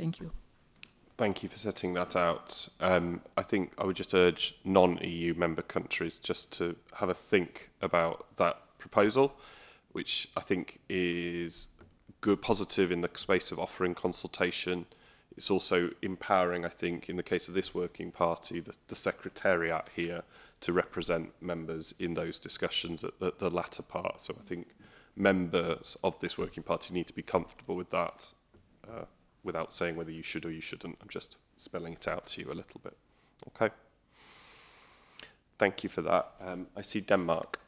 Thank you. Thank you for setting that out. I think I would just urge non-EU member countries just to have a think about that proposal, which I think is good, positive in the space of offering consultation. It's also empowering, I think, in the case of this working party, the secretariat here to represent members in those discussions at the latter part. So I think members of this working party need to be comfortable with that. Without saying whether you should or you shouldn't. I'm just spelling it out to you a little bit. Okay. Thank you for that. I see Denmark.